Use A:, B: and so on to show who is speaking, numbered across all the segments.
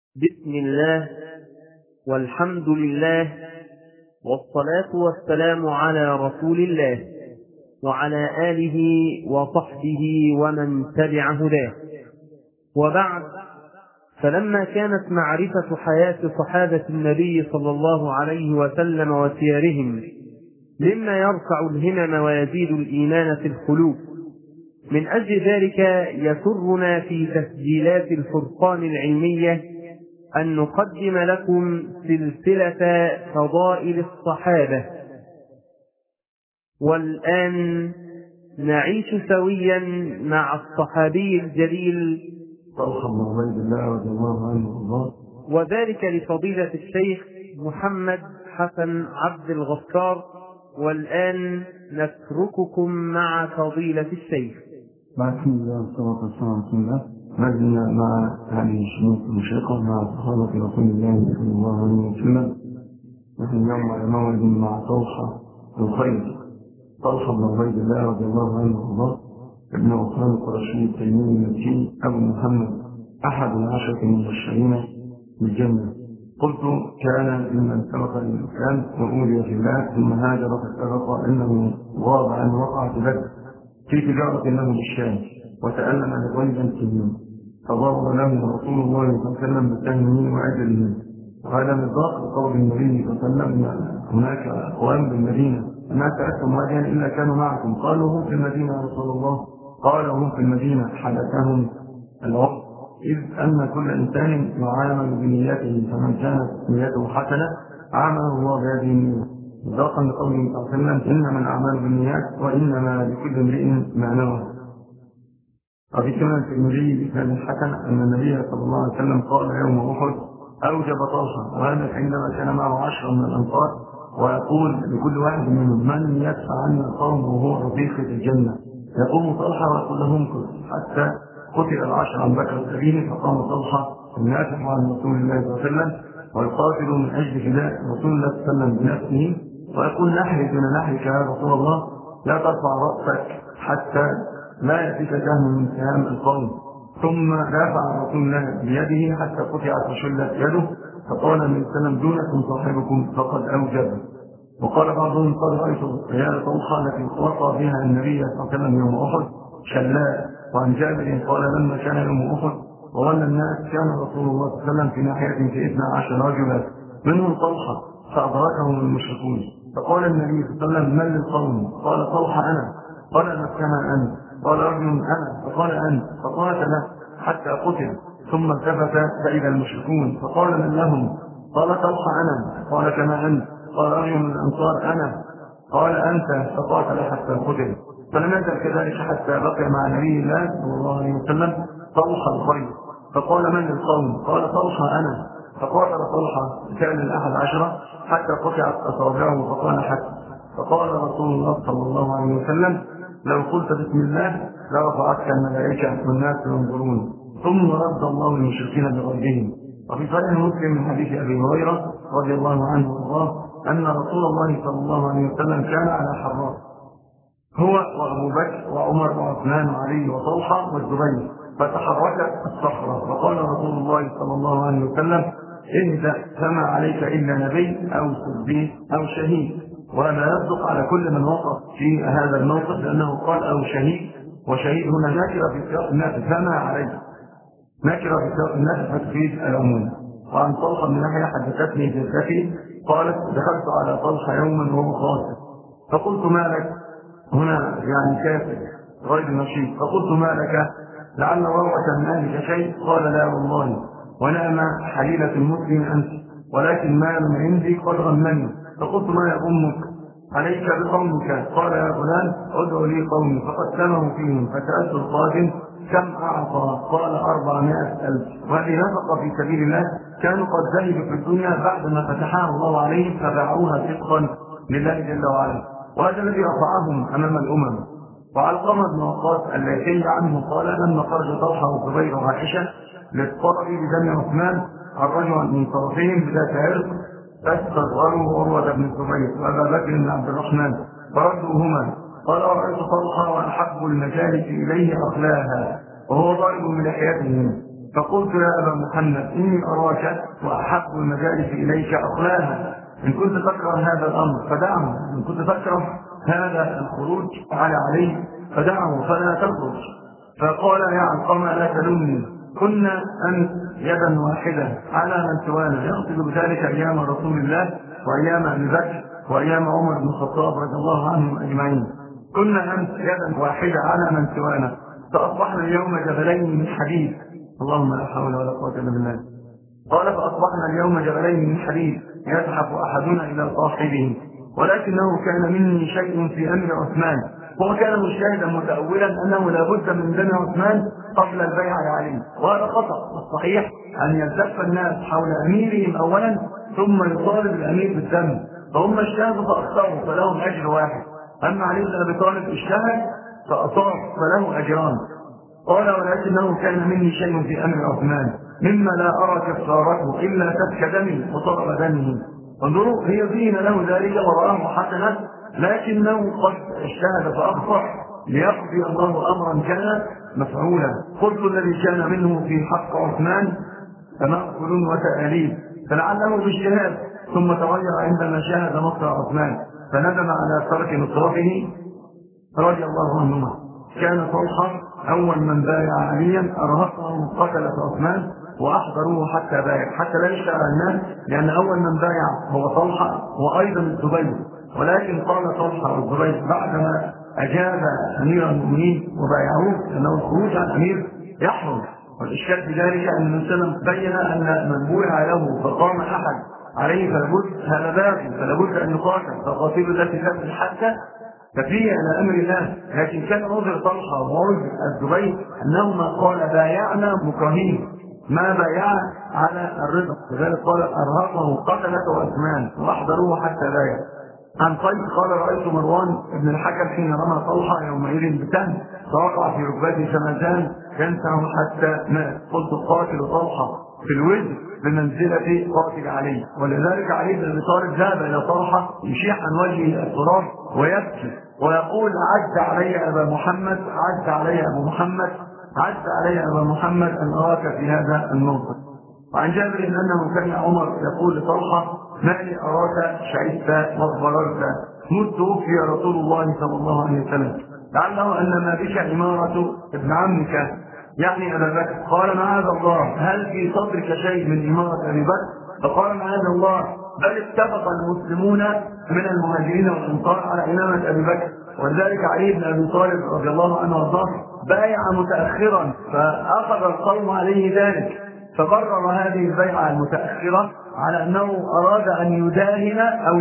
A: بسم الله والحمد لله والصلاة والسلام على رسول الله وعلى آله وصحبه ومن تبع هداه. وبعد، فلما كانت معرفة حياة صحابة النبي صلى الله عليه وسلم وسيرهم مما يرفع الهمم ويزيد الإيمان في القلوب، من أجل ذلك يسرنا في تسجيلات الفرقان العلمية أن نقدم لكم سلسلة فضائل الصحابة. والآن نعيش سويا مع الصحابي الجليل
B: طلحة بن عبيد الله رضي الله عنه وارضاه،
A: وذلك لفضيلة الشيخ محمد حسن عبد الغفار. والآن نترككم مع فضيلة الشيخ.
B: بسم الله والصلاة والسلام على رسول الله. نزلنا مع هذه الشروط المشرقة مع صحابة رسول الله صلى الله عليه وسلم. نحن اليوم على موعد مع طلحة الخير، طلحة بن عبيد الله رضي الله عنه وارضاه، ابن عثمان القرشي التيمي المكي أبو محمد، أحد العشرة المبشرين بالجنة. قلت كان ممن سبق الإسلام وأولي في الله ثم هاجر فاتفق أنه غاب عن وقعة بدر في تجارة له بالشام وتألم لغيبا سنين، فضرب له رسول الله صلى الله عليه وسلم بسهمه وأجله. وهذا مصداق قول النبي صلى الله عليه وسلم: هناك أقوام بالمدينة ما تركتم واديا إلا كانوا معكم. قالوا: هم في المدينة يا رسول الله؟ قال: هم في المدينة. حدثهم العرف، إذ أن كل إنسان يعامل بنيته، فمن كانت نيته حسنة عامله الله بهذه النية، مصداقا لقوله صلى الله عليه وسلم: إنما الأعمال بالنيات وإنما لكل امرئ ما نوى. وفي سنن الترمذي بإسناد حسن أن النبي صلى الله عليه وسلم قال يوم أحد: أوجب طلحة، وهذا عندما كان معه 10 من الأنصار، ويقول لكل واحد منهم: من يدفع عنا القوم وهو رفيق الجنة؟ يقوم طلحة ويقول لهم كل، حتى قتل 10 عن بكر سبيله، فقام طلحة يدافع عن رسول الله صلى الله عليه وسلم ويقاتل من أجل فداء رسول الله صلى الله عليه وسلم بنفسه، ويقول: نحرج من نحرك يا رسول الله، لا ترفع رأسك حتى لا يأتيك سهم من سهام القوم. ثم دافع عن رسول الله بيده حتى قطعت وشلت يده، فقال النبي صلى الله عليه وسلم: دونكم صاحبكم فقد أوجب. وقال بعضهم: قد رأيت ريال طلحة التي وقع فيها النبي صلى الله عليه وسلم يوم أحد شلاء. وعن جابر قال: لما كان يوم أحد وظل الناس كان رسول الله صلى الله عليه وسلم في ناحية في 12 رجلا منهم طلحة، فأدركهم المشركون، فقال النبي صلى الله عليه وسلم: من للقوم؟ قال: طلحة أنا. قال: كما أنت؟ قال: رجل أنا. فقال: أنت. فقاتل حتى قتل، ثم التفت فإذا المشركون، فقال: من لهم؟ قال: طلحة أنا. قال: كما أنت؟ قال: رجل من الأنصار أنا. قال: أنت. فقاتل حتى قتل. فلم يزل كذلك حتى بقي مع نبي الله صلى الله عليه وسلم طلحة الخير، فقال: من القوم؟ قال: طلحة أنا. فقاتل طلحة كان 11 حتى قطعت أصابعه، فقال: حتى. فقال رسول الله صلى الله عليه وسلم: لو قلت بسم الله لرفعتك الملائكة والناس ينظرون. ثم رد الله المشركين بغيرهم. وفي صحيح مسلم من حديث أبي هريرة رضي الله عنه وارضاه أن رسول الله صلى الله عليه وسلم كان على حراء، هو وأبو بكر وعمر وعثمان وعلي وطلحة والزبير، فتحركت الصخرة، فقال رسول الله صلى الله عليه وسلم: اهدأ، فما عليك إلا نبي أو صديق أو شهيد. وهذا يصدق على كل من وقف في هذا الموقف، لأنه قال: أو شهيد، وشهيد هنا نكرة في سياق الناس، فما عليك نكرة في سياق الناس فتفيد العموم. وعن طلحة من ناحية حدثتني جدتي قالت: دخلت على طلحة يوما وهو خاسر، فقلت: ما لك؟ هنا يعني كافر غير نشيط. فقلت: ما لك؟ لعل روعة من أهلك شيء؟ قال: لا والله، ونعم حليلة المسلم أنت، ولكن ما من عندي قد غمني. فقلت: ما يغمك؟ عليك بقومك. قال: يا فلان ادعو لي قومي، فقد سمعوا فيهم. فسألت القادم: كم أعطى؟ قال: 400,000. وهذه نفقة في سبيل الله، كانوا قد زهدوا في الدنيا بعدما فتحها الله عليهم فباعوها صدقا لله جل وعلا، وهذا الذي رفعهم أمام الأمم. وعلقمة بن وقاص الليثي عنه قال: لما خرج طلحة والزبير وعائشة للطلب بدم عثمان الرجل من طرفهم بذات عرق، فاستصغروا عروة بن الزبير وأبا بكر بن عبد الرحمن فردوهما. قال: رأيت طلحة وأحب المجالس إليه أخلاها، وهو ضارب من لحيتهم، فقلت يا أبا محمد إني أراك وأحب المجالس إليك أقلاها، إن كنت تكره هذا الأمر فدعه، إن كنت تكره هذا الخروج عليه فدعه فلا تخرج. فقال يا علقمة لا تلومني، كنا أمس يدا واحدة على من سوانا، يقصد بذلك أيام رسول الله وأيام أبي بكر وأيام عمر بن الخطاب رضي الله عنهم أجمعين. كنا أمس يدا واحدة على من سوانا، فأصبحنا اليوم جبلين من حديد. اللهم لا حول ولا قوة إلا بالله. قال فأصبحنا اليوم جبلين من حديد يزحف أحدنا إلى صاحبه، ولكنه كان مني شيء في أمر عثمان، هو كان مجتهدا متأولا أنه لا بد من دم عثمان قبل البيع عليه، وهذا خطأ. الصحيح أن يلتف الناس حول أميرهم أولا ثم يطالب الأمير بالدم، فهم اجتهدوا فأخطأوا فلهم أجر واحد، أما علي بن أبي طالب اجتهد فأصاب فله أجران. قال ولكنه كان مني شيء في أمر عثمان مما لا أرى كفارته إلا سفك دمي وطلب دمه. انظروا هي دين له ذلك ورآه حسنة، لكنه قد اجتهد فأخطأ ليقضي الله أمرا كان مفعولا. قلت الذي كان منه في حق عثمان تماثل وتأليف، فلعله باجتهاد ثم تغير عندما شاهد مصر عثمان فندم على ترك نصرته رضي الله عنهما. كان طلحة أول من بايع عليا، أرهقه قتلة عثمان وأحضروه حتى بايع، حتى لا يشتغل الناس، لأن أول من بايع هو طلحة وأيضا الزبير. ولكن قال طلحة والزبير بعدما أجاب أمير المؤمنين وبايعوه أنه الخروج عن الأمير يحرم. والإشكال في ذلك أن النبي صلى الله عليه وسلم بين أن من بويع له فقام أحد عليه فلابد هذا باقي، فلابد أن يقاتل، فقاتلوا التي تبني حتى ففيه على أمر الله. لكن كان عذر طلحة وعذر الزبير أنهما قال بايعنا مكرهين، ما بايع على الرضا، لذلك قال أرهقه قتلة عثمان وأحضروه حتى بايع. عن قيس قال رأيت مروان بن الحكم حين رمى طلحة يومئذ بسهم فوقع في ركبته شمسان ينسه حتى مات. قلت قاتل طلحة في الوزن بمنزلة قاتل علي، ولذلك علي بن ابي طالب ذهب الى طلحة يشيح عن وجهه التراب ويبكي ويقول عد علي ابا محمد، عد علي ابو محمد، عد علي ابا محمد ان اراك في هذا الموقف. وعن جابر انه كان عمر يقول لطلحة ما لي اراك شعثت واضطررت، مت توفي رسول الله صلى الله عليه وسلم، لعله ان ما بك امارة ابن عمك يعني أبا بكر. قال معاذ الله هل في صدرك شيء من إمارة أبي بكر؟ فقال معاذ الله بل اتفق المسلمون من المهاجرين والأنصار على إمامة أبي بكر، ولذلك علي بن أبي طالب رضي الله عنه وارضاه بايع متأخرا فأخذ القوم عليه ذلك، فبرر هذه البيعة المتأخرة على أنه أراد أن يداهن أو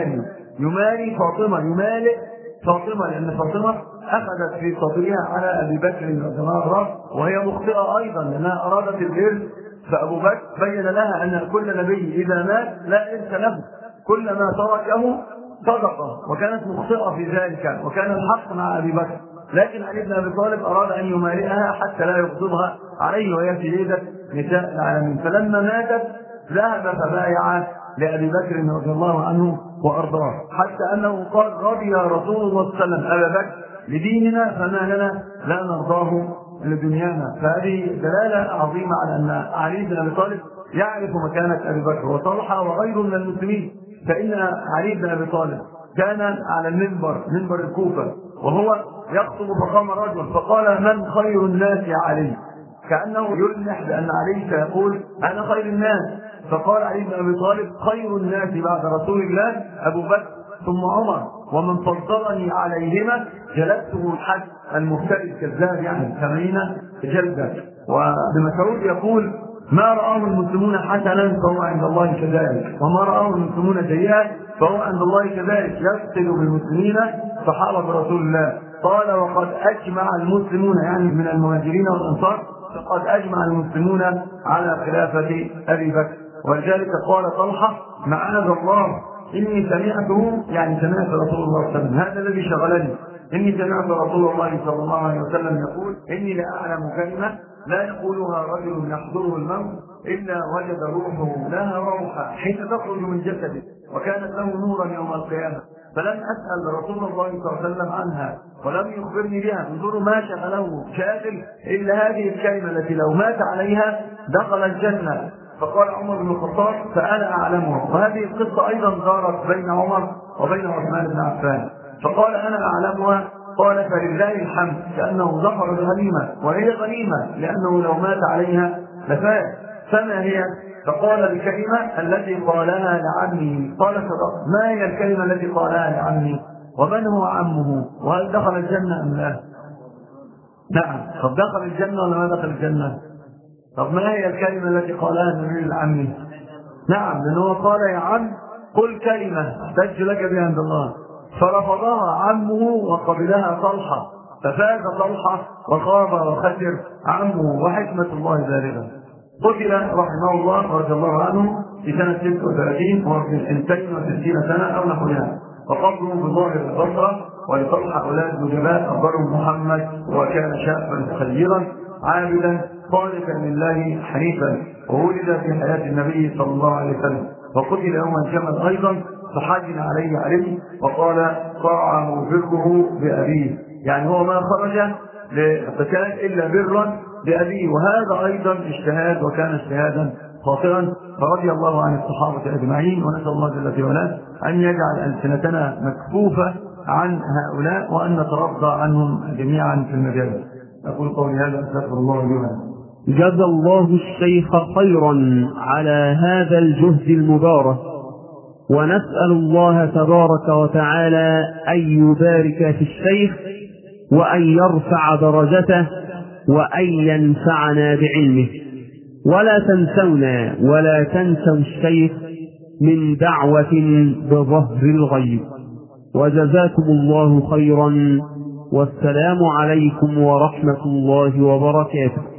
B: يمالي فاطمة، يمالئ فاطمة، لأن فاطمة أخذت في صدرها على أبي بكر رضي الله عنه وهي مخطئة أيضا لأنها أرادت الإرث، فأبو بكر بين لها أن كل نبي إذا مات لا إرث له، كل ما تركه صدقة، وكانت مخطئة في ذلك وكان الحق مع أبي بكر. لكن علي بن أبي طالب أراد أن يمالئها حتى لا يغضبها عليه وهي سيدة نساء العالمين، فلما ماتت ذهب فبايع لأبي بكر رضي الله عنه وأرضاه، حتى أنه قال رضي رسول الله صلى الله عليه وسلم أبا بكر لديننا فما لنا لا نرضاه لدنيانا. فهذه دلالة عظيمة على أن علي بن أبي طالب يعرف مكانة أبي بكر وطلحة وغيره من المسلمين. فإن علي بن أبي طالب كان على المنبر، منبر الكوفة، وهو يخطب فقام رجل فقال من خير الناس يا علي، كأنه يلمح بأن علي سيقول أنا خير الناس، فقال علي بن أبي طالب خير الناس بعد رسول الله أبو بكر ثم عمر، ومن فضلني عليهما جلدته الحد المفتري الكذاب يعني 80 جلدة. وابن مسعود يقول ما رآه المسلمون حسنا فهو عند الله كذلك، وما رآه المسلمون سيئا فهو عند الله كذلك، يقتل بالمسلمين صحابة رسول الله. قال وقد أجمع المسلمون يعني من المهاجرين والأنصار، فقد أجمع المسلمون على خلافة أبي بكر. ولذلك قال طلحة معاذ الله إني سمعته، يعني سمعت رسول الله صلى الله عليه وسلم، هذا الذي شغلني، إني سمعت رسول الله صلى الله عليه وسلم يقول إني لا أعلم كلمة لا يقولها رجل يحضره الموت إلا وجد روحه لها روحا حين تخرج من جسده وكانت له نورا يوم القيامة، فلم أسأل رسول الله صلى الله عليه وسلم عنها ولم يخبرني بها. انظروا ما شغله شاغل إلا هذه الكلمة التي لو مات عليها دخل الجنة. فقال عمر بن الخطاب فأنا أعلمها. وهذه القصة أيضا دارت بين عمر وبين عثمان بن عفان. فقال أنا أعلمها. قال فلله الحمد، كأنه ظفر الغنيمة، وهي غنيمة لأنه لو مات عليها لفات. فما هي؟ فقال الكلمة التي قالها لعمه. قال صدق. ما هي الكلمة التي قالها لعمه؟ ومن هو عمه؟ وهل دخل الجنة أم لا؟ نعم. طب دخل الجنة ولا ما دخل الجنة؟ طب ما هي الكلمة التي قالها النبي لعمه؟ نعم، لأنه قال يا عم قل كلمة احتج لك بها عند الله. فرفضها عمه وقبلها طلحة، ففاز طلحة وخاب وخسر عمه، وحكمة الله بالغة. قتل رحمه الله ورضي الله عنه في سنة 36 وفي 62 سنة أو نحوها، وقبره بظاهر البصرة. ولطلحة أولاد نجباء أكبرهم محمد، وكان شابا خيرا عابدا خالقا لله حنيفا، وولد في حياة النبي صلى الله عليه وسلم. وقتل يوم الجمل أيضا فحزن عليه وقال طاع موبقه بأبيه، يعني هو ما خرج لقتال إلا برا بأبيه. وهذا أيضا اجتهاد، وكان اجتهادا خاطئا. فرضي الله عن الصحابة أجمعين، ونسأل الله جل وعلا أن يجعل ألسنتنا مكفوفة عن هؤلاء، وأن نترضى عنهم جميعا في المجال. أقول قولي هذا، أستغفر الله لي ولكم.
A: جزا الله الشيخ خيرا على هذا الجهد المبارك، ونسأل الله تبارك وتعالى أن يبارك في الشيخ، وأن يرفع درجته، وأن ينفعنا بعلمه. ولا تنسونا ولا تنسوا الشيخ من دعوة بظهر الغيب. وجزاكم الله خيرا، والسلام عليكم ورحمة الله وبركاته.